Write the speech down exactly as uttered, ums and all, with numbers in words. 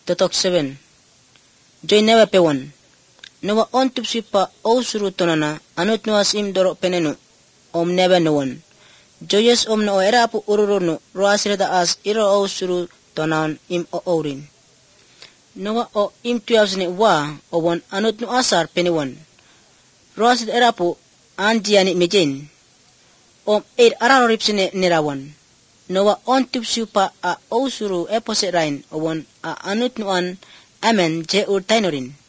Totok seven. Joy never pewon. Nawa on tupsipa o suru tonana anut nuas im doro penenu. Om never no one. Joyous om no era apu ururunu roasreda as iro o suru tonan im o orin. Nawa o im tuavsne wa o won anut nu asar penewon. Roasred erapu andiani mejen. Om eid araroripsine nerawan. Nawa on tupsipa a o suru eposerain o won a anut nuan amen je urtainorin.